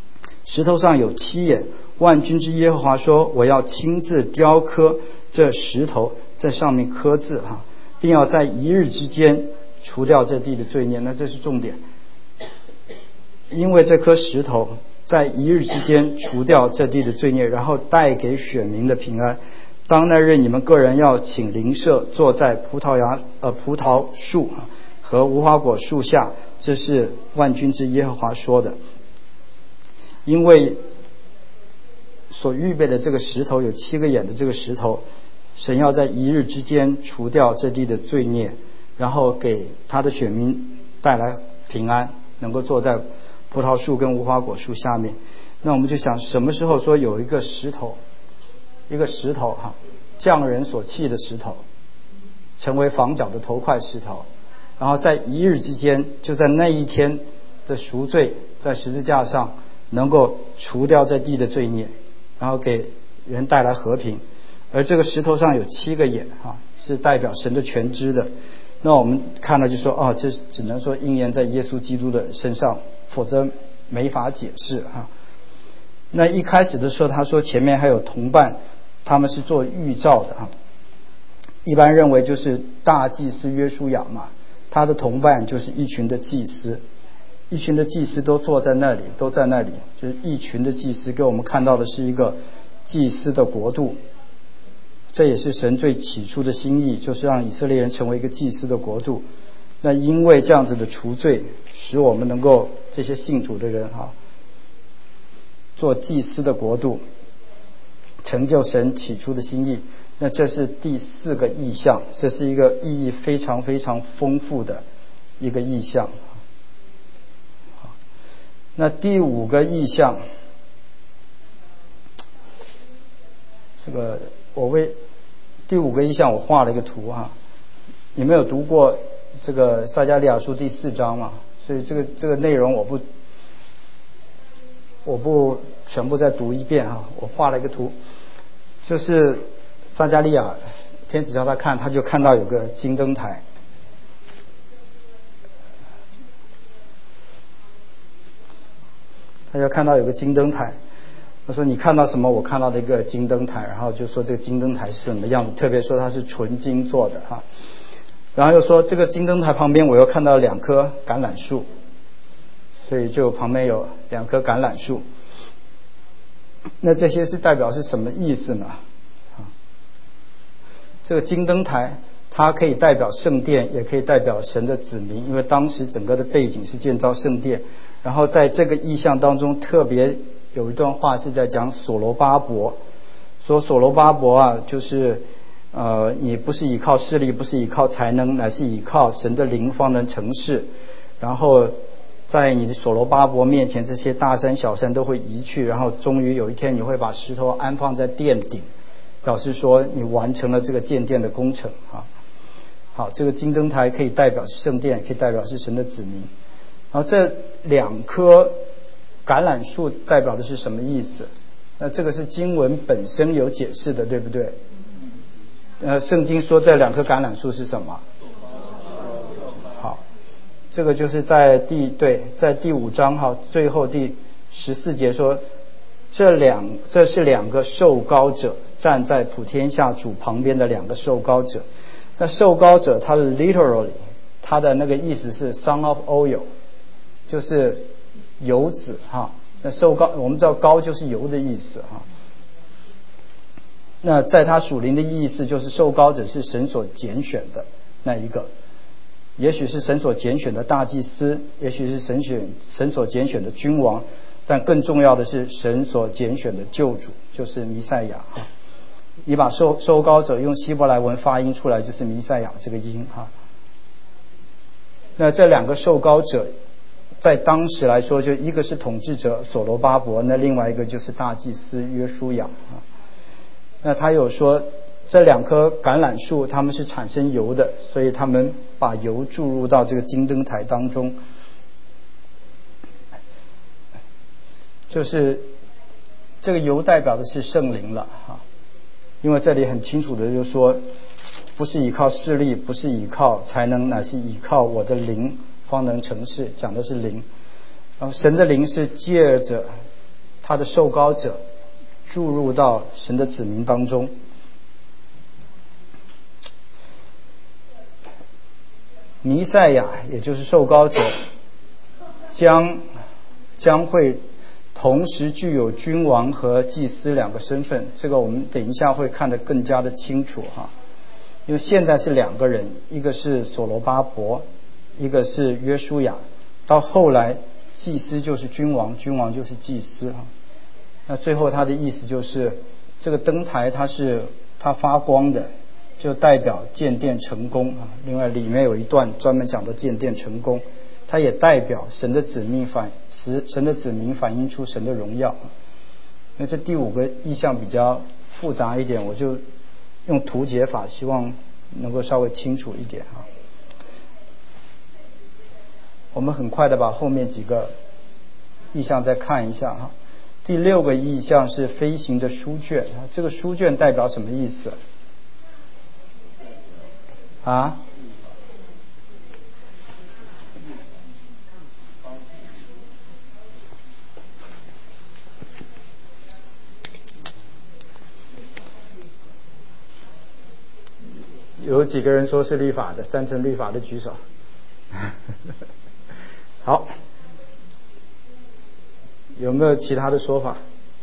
[SPEAKER 1] 石头上有7眼。万军之耶和华说，我要亲自雕刻这石头，在上面刻字并要在1日之间除掉这地的罪孽。那这是重点，因为这颗石头在1日之间除掉这地的罪孽，然后带给选民的平安。当那日，你们个人要请邻舍坐在葡萄树和无花果树下，这是万军之耶和华说的。因为所预备的这个石头有7个眼的这个石头，神要在1日之间除掉这地的罪孽，然后给他的选民带来平安，能够坐在葡萄树跟无花果树下面。那我们就想，什么时候说有一个石头匠人所弃的石头成为房角的头块石头，然后在1日之间，就在那一天的赎罪，在十字架上能够除掉这地的罪孽，然后给人带来和平。而这个石头上有7个眼是代表神的全知的。那我们看了就说这只能说应验在耶稣基督的身上，否则没法解释那一开始的时候他说前面还有同伴，他们是做预兆的一般认为就是大祭司约书亚嘛，他的同伴就是一群的祭司，一群的祭司都坐在那里，都在那里，就是一群的祭司给我们看到的是一个祭司的国度。这也是神最起初的心意，就是让以色列人成为一个祭司的国度。那因为这样子的除罪，使我们能够这些信主的人做祭司的国度，成就神起初的心意。那这是第4个意象，这是一个意义非常非常丰富的一个意象。那第5个意象，这个我为第5个意象我画了一个图你们有读过这个撒迦利亚书第4章嘛？所以这个内容我不全部再读一遍我画了一个图，就是撒迦利亚天使叫他看，他就看到有个金灯台，他就看到有个金灯台。他说你看到什么？我看到了一个金灯台，然后就说这个金灯台是什么样子，特别说它是纯金做的然后又说这个金灯台旁边我又看到2棵橄榄树，所以就旁边有2棵橄榄树。那这些是代表是什么意思呢？这个金灯台它可以代表圣殿，也可以代表神的子民，因为当时整个的背景是建造圣殿。然后在这个意象当中特别有一段话是在讲所罗巴伯，说所罗巴伯就是你不是依靠势力，不是依靠才能，乃是依靠神的灵方能成事。然后在你的所罗巴伯面前，这些大山小山都会移去，然后终于有一天你会把石头安放在殿顶，表示说你完成了这个建殿的工程好，这个金灯台可以代表是圣殿，也可以代表是神的子民。然后这2棵橄榄树代表的是什么意思？那这个是经文本身有解释的，对不对？圣经说这2棵橄榄树是什么？好，这个就是在第5章最后第14节说，这是2个受膏者，站在普天下主旁边的2个受膏者。那受膏者他的 literally 他的那个意思是 son of oil， 就是油子那受膏我们知道膏就是油的意思那在他属灵的意思就是受膏者是神所拣选的那一个，也许是神所拣选的大祭司，也许是神所拣选的君王，但更重要的是神所拣选的救主，就是弥赛亚你把受膏者用希伯来文发音出来，就是弥赛亚这个音那这2个受膏者在当时来说，就一个是统治者所罗巴伯，那另外一个就是大祭司约书亚那他有说这2棵橄榄树他们是产生油的，所以他们把油注入到这个金灯台当中，就是这个油代表的是圣灵了因为这里很清楚的就说，不是依靠势力，不是依靠才能，乃是依靠我的灵方能成事，讲的是灵。然后神的灵是借着他的受膏者注入到神的子民当中。弥赛亚也就是受膏者将会同时具有君王和祭司两个身份，这个我们等一下会看得更加的清楚哈。因为现在是两个人，一个是所罗巴伯，一个是约书亚，到后来祭司就是君王，君王就是祭司哈。那最后他的意思就是这个灯台它发光的，就代表建殿成功啊。另外里面有一段专门讲的建殿成功，它也代表神的子民反映出神的荣耀。那这第5个意象比较复杂一点，我就用图解法，希望能够稍微清楚一点啊。我们很快的把后面几个意象再看一下哈。第6个意象是飞行的书卷，这个书卷代表什么意思啊？有几个人说是律法的，赞成律法的举手。好，有没有其他的说法？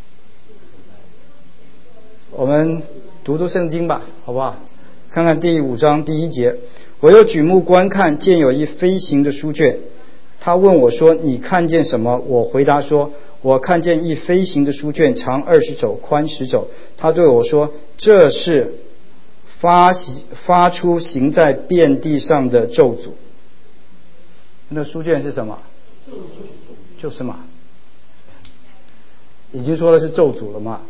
[SPEAKER 1] 我们读圣经吧，好不好？看看第5章第1节，我又举目观看，见有一飞行的书卷。他问我说：“你看见什么？”我回答说：“我看见一飞行的书卷，长20肘，宽10肘。”他对我说：“这是发出行在遍地上的咒诅。”那书卷是什么？就是嘛，已经说的是咒诅了嘛，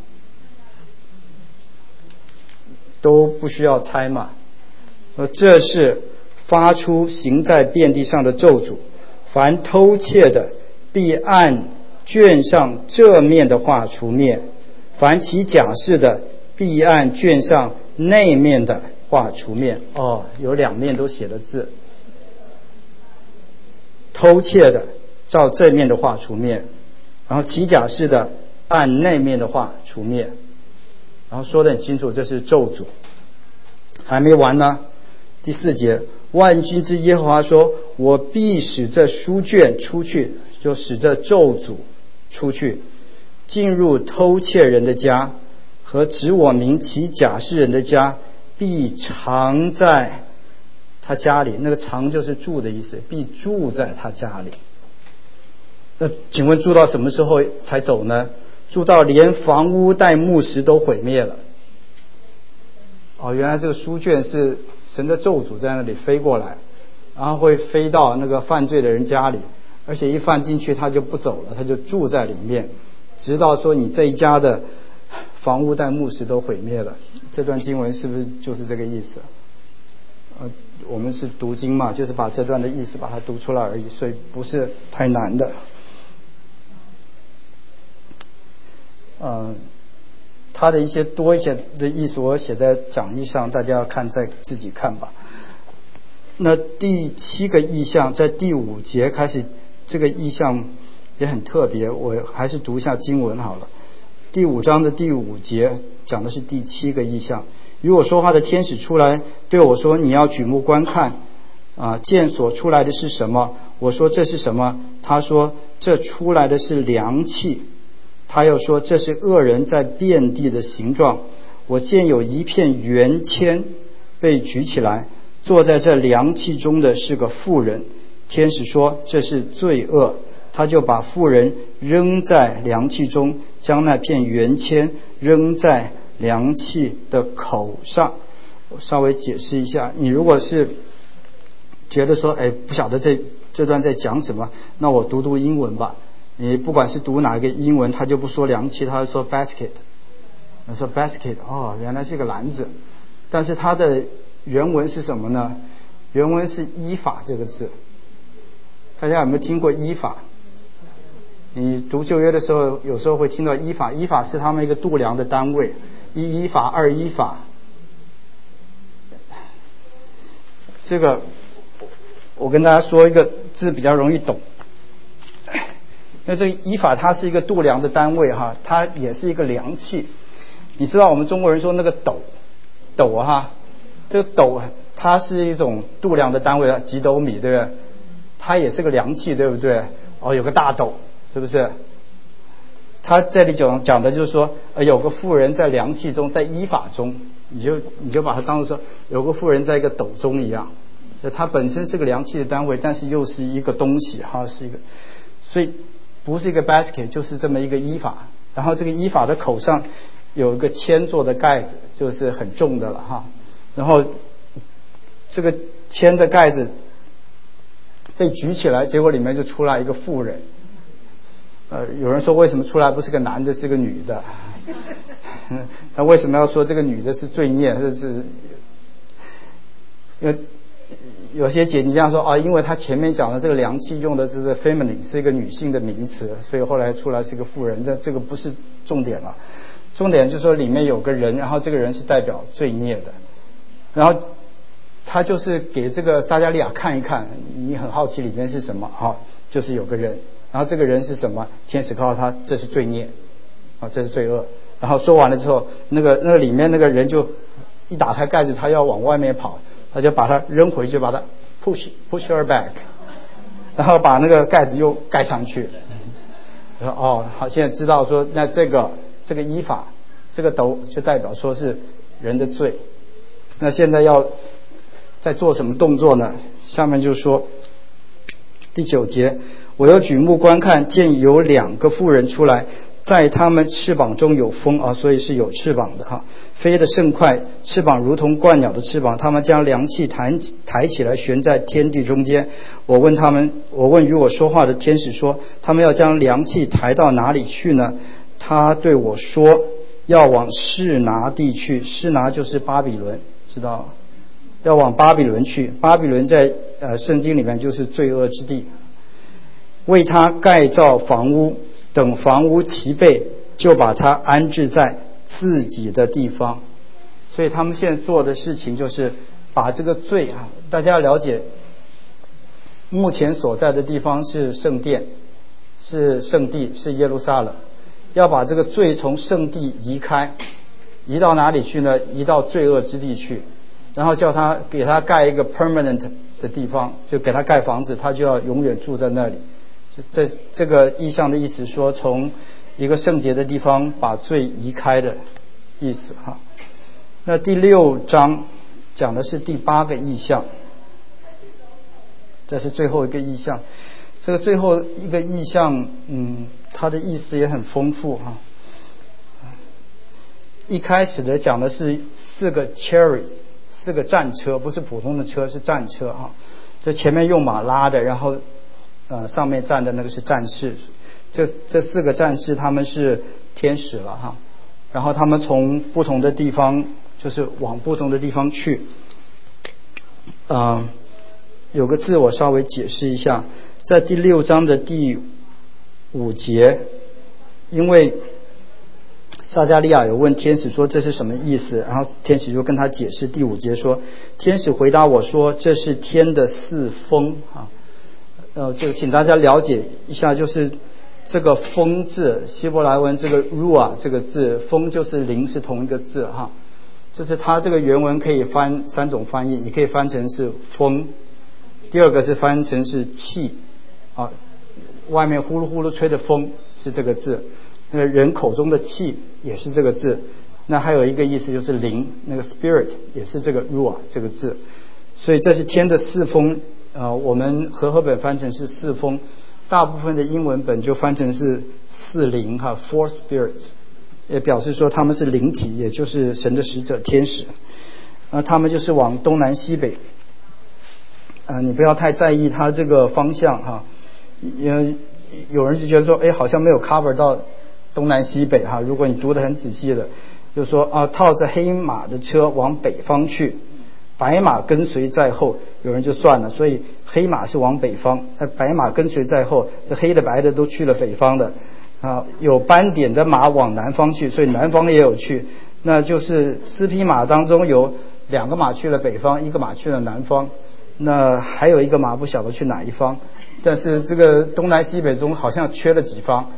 [SPEAKER 1] 都不需要猜嘛。这是发出行在遍地上的咒诅，凡偷窃的必按卷上这面的话除灭，凡起假誓的必按卷上那面的话除灭。有2面都写了字，偷窃的照这面的话除灭，然后起假誓的按那面的话除灭，然后说得很清楚，这是咒诅。还没完呢，第4节，万军之耶和华说：“我必使这书卷出去，就使这咒诅出去，进入偷窃人的家和指我名起假誓人的家，必藏在他家里。”那个藏就是住的意思，必住在他家里。那请问住到什么时候才走呢？住到连房屋带木石都毁灭了。原来这个书卷是神的咒诅在那里飞过来，然后会飞到那个犯罪的人家里，而且一犯进去他就不走了，他就住在里面，直到说你这一家的房屋带木石都毁灭了。这段经文是不是就是这个意思？我们是读经嘛，就是把这段的意思把它读出来而已，所以不是太难的。它的一些多一些的意思我写在讲义上，大家要看再自己看吧。那第7个意象在第5节开始，这个意象也很特别，我还是读一下经文好了。第5章的第5节讲的是第7个意象，与我说话的天使出来对我说：“你要举目观看，见所出来的是什么？”我说：“这是什么？”他说：“这出来的是凉气。”他又说：“这是恶人在遍地的形状。”我见有一片圆签被举起来，坐在这凉气中的是个妇人。天使说：“这是罪恶。”他就把妇人扔在凉气中，将那片圆签扔在凉气的口上。我稍微解释一下，你如果是觉得说不晓得这段在讲什么，那我读英文吧。你不管是读哪一个英文，他就不说凉气，他就说 basket。他说 basket， 原来是个篮子。但是它的原文是什么呢？原文是依法这个字。大家有没有听过依法？你读旧约的时候，有时候会听到依法，依法是他们一个度量的单位，一依法，二依法。这个我跟大家说一个字比较容易懂。 那这个依法它是一个度量的单位哈，它也是一个量器。你知道我们中国人说那个斗哈，这个斗它是一种度量的单位，几斗米对不对？它也是个量器对不对？哦，有个大斗是不是？他这里讲的就是说，有个妇人在量器中，在依法中，你就把它当作说有个妇人在一个斗中一样，就它本身是个量器的单位，但是又是一个东西哈，是一个，所以不是一个 basket， 就是这么一个依法。然后这个依法的口上有一个铅做的盖子，就是很重的了哈。然后这个铅的盖子被举起来，结果里面就出来一个妇人。有人说为什么出来不是个男的，是个女的？那为什么要说这个女的是罪孽？是因为有些解经家说啊，因为他前面讲的这个量器用的是 feminine， 是一个女性的名词，所以后来出来是一个妇人。这个不是重点了，重点就是说里面有个人，然后这个人是代表罪孽的，然后他就是给这个撒迦利亚看一看，你很好奇里面是什么啊？就是有个人。然后这个人是什么？天使告诉他这是罪孽，这是罪恶。然后说完了之后，那个里面那个人就一打开盖子，他要往外面跑，他就把他扔回去，把他 push her back， 然后把那个盖子又盖上去。说哦，好，现在知道说那这个依法，这个斗就代表说是人的罪。那现在要在做什么动作呢？下面就说第9节。我又举目观看，见有2个妇人出来，在他们翅膀中有风啊，所以是有翅膀的哈，飞得甚快，翅膀如同鹳鸟的翅膀。他们将量器抬起来，悬在天地中间。我问与我说话的天使说，他们要将量器抬到哪里去呢？他对我说，要往示拿地去。示拿就是巴比伦，知道吗？要往巴比伦去。巴比伦在圣经里面就是罪恶之地。为他盖造房屋，等房屋齐备，就把他安置在自己的地方。所以他们现在做的事情就是把这个罪啊，大家要了解，目前所在的地方是圣殿，是圣地，是耶路撒冷，要把这个罪从圣地移开，移到哪里去呢？移到罪恶之地去，然后给他盖一个 permanent 的地方，就给他盖房子，他就要永远住在那里。这个意象的意思说，从一个圣洁的地方把罪移开的意思哈。那第6章讲的是第8个意象，这是最后一个意象。这个最后一个意象，它的意思也很丰富哈。一开始的讲的是4个 chariots， 4个战车，不是普通的车，是战车哈。就前面用马拉的，然后上面站的那个是战士，这4个战士他们是天使了哈，然后他们从不同的地方，就是往不同的地方去。有个字我稍微解释一下，在第6章的第5节，因为撒迦利亚有问天使说这是什么意思，然后天使就跟他解释。第5节说，天使回答我说，这是天的4风啊。就请大家了解一下，就是这个风字，希伯来文这个 ruah 这个字，风就是灵，是同一个字哈。就是它这个原文可以翻3种翻译，你可以翻成是风，第二个是翻成是气啊，外面呼噜呼噜吹的风是这个字，那个人口中的气也是这个字。那还有一个意思就是灵，那个 spirit 也是这个 ruah 这个字。所以这是天的4风。我们和合本翻成是4风，大部分的英文本就翻成是4灵哈 ，4 spirits， 也表示说他们是灵体，也就是神的使者天使。他们就是往东南西北。你不要太在意它这个方向哈，有人就觉得说，好像没有 cover 到东南西北哈。如果你读得很仔细的，就说套着黑马的车往北方去。白马跟随在后，有人就算了，所以黑马是往北方，白马跟随在后，这黑的白的都去了北方的有斑点的马往南方去，所以南方也有去，那就是4匹马当中有2个马去了北方，1个马去了南方，那还有1个马不晓得去哪一方， 但是这个东南西北中好像缺了几方，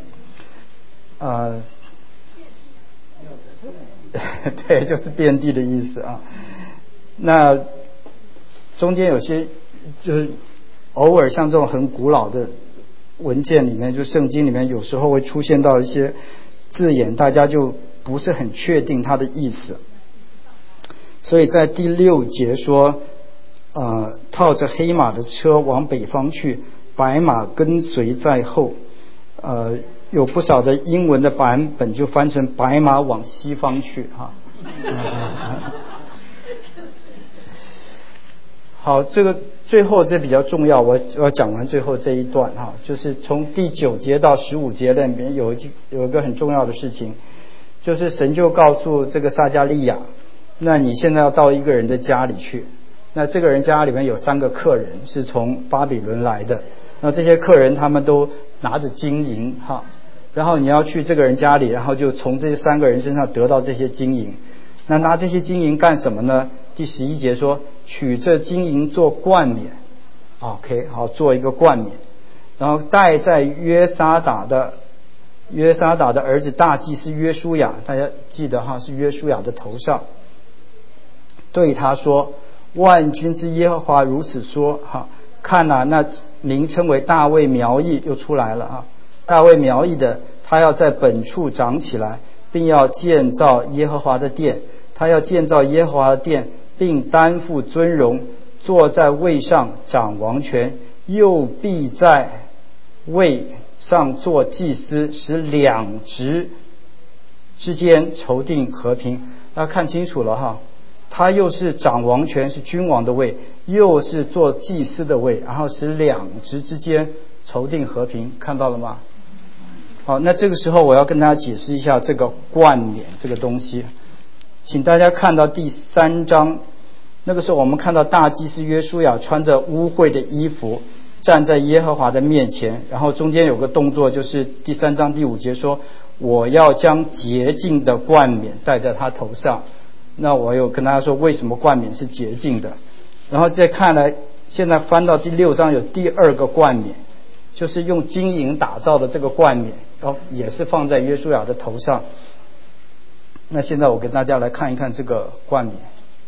[SPEAKER 1] 对，就是遍地的意思啊。那中间有些就是偶尔像这种很古老的文件里面，就圣经里面有时候会出现到一些字眼，大家就不是很确定它的意思。所以在第6节说，套着黑马的车往北方去，白马跟随在后。有不少的英文的版本就翻成白马往西方去哈。好，这个最后这比较重要，我要讲完最后这一段哈，就是从第9节到15节那边有一个很重要的事情，就是神就告诉这个撒迦利亚，那你现在要到一个人的家里去，那这个人家里面有3个客人是从巴比伦来的，那这些客人他们都拿着金银哈，然后你要去这个人家里，然后就从这3个人身上得到这些金银。那拿这些金银干什么呢？第11节说，取这金银做冠冕。OK， 好，做一个冠冕，然后戴在约沙达的儿子大祭司约书亚，大家记得哈，是约书亚的头上，对他说，万军之耶和华如此说哈，看啊，那名称为大卫苗裔又出来了啊，大卫苗裔的，他要在本处长起来，并要建造耶和华的殿，他要建造耶和华的殿，并担负尊荣，坐在位上掌王权，又必在位上做祭司，使两职之间筹定和平。大家看清楚了哈，他又是掌王权，是君王的位，又是做祭司的位，然后使两职之间筹定和平，看到了吗？好，那这个时候我要跟大家解释一下这个冠冕这个东西，请大家看到第3章。那个时候我们看到大祭司约书亚穿着污秽的衣服站在耶和华的面前，然后中间有个动作，就是第3章第5节说，我要将洁净的冠冕戴在他头上。那我有跟大家说为什么冠冕是洁净的，然后再看来现在翻到第6章有第2个冠冕，就是用金银打造的这个冠冕，也是放在约书亚的头上。那现在我跟大家来看一看这个冠冕。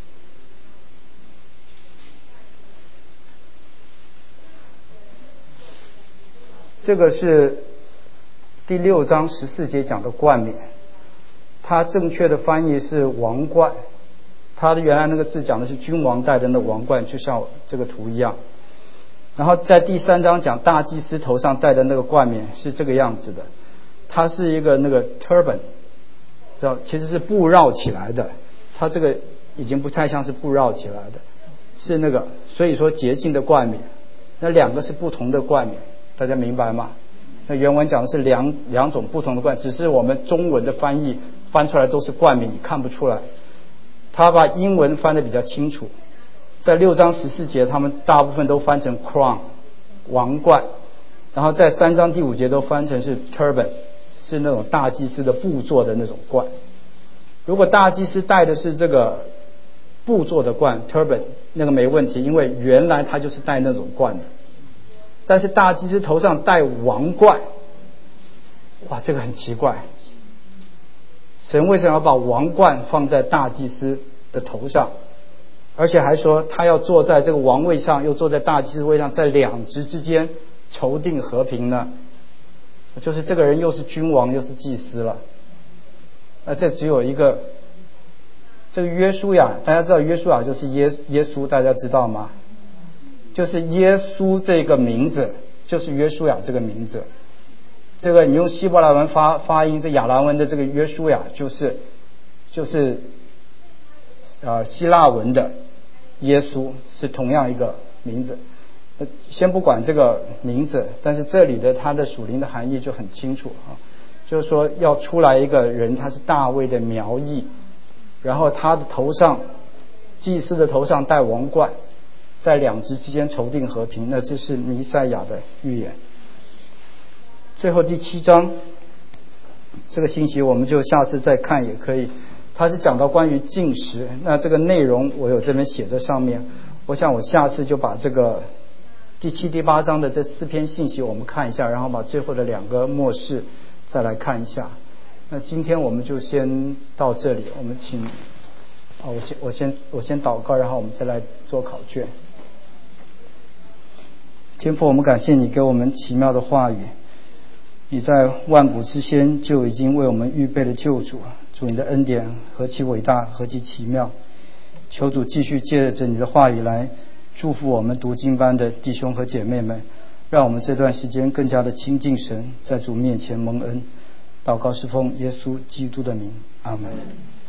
[SPEAKER 1] 这个是第6章14节讲的冠冕，它正确的翻译是王冠，它的原来那个字讲的是君王戴的那王冠，就像这个图一样。然后在第3章讲大祭司头上戴的那个冠冕是这个样子的，它是一个那个 turban， 其实是布绕起来的，它这个已经不太像是布绕起来的，是那个，所以说洁净的冠冕，那2个是不同的冠冕，大家明白吗？那原文讲的是两种不同的冠，只是我们中文的翻译翻出来都是冠冕，你看不出来。他把英文翻得比较清楚，在6章14节他们大部分都翻成 crown 王冠，然后在3章第5节都翻成是 turban， 是那种大祭司的布做的那种冠。如果大祭司戴的是这个布做的冠 turban， 那个没问题，因为原来他就是戴那种冠的。但是大祭司头上戴王冠，哇，这个很奇怪，神为什么要把王冠放在大祭司的头上，而且还说他要坐在这个王位上，又坐在大祭司位上，在两职之间筹定和平呢？就是这个人又是君王又是祭司了。那这只有一个，这个约书亚，大家知道约书亚就是耶稣，大家知道吗？就是耶稣这个名字就是约书亚这个名字，这个你用希伯来文发音，这亚兰文的这个约书亚就是希腊文的耶稣，是同样一个名字。先不管这个名字，但是这里的它的属灵的含义就很清楚啊，就是说要出来一个人，他是大卫的苗裔，然后他的头上，祭司的头上戴王冠，在两职之间筹定和平，那这是弥赛亚的预言。最后第7章这个信息我们就下次再看也可以，它是讲到关于禁食，那这个内容我有这边写在上面，我想我下次就把这个第7、第8章的这4篇信息我们看一下，然后把最后的2个末世再来看一下。那今天我们就先到这里，我们请我先祷告，然后我们再来做考卷。天父，我们感谢你给我们奇妙的话语，你在万古之先就已经为我们预备了救主，主你的恩典何其伟大，何其奇妙。求主继续借着你的话语来祝福我们读经班的弟兄和姐妹们，让我们这段时间更加的亲近神，在主面前蒙恩。祷告是奉耶稣基督的名，阿门。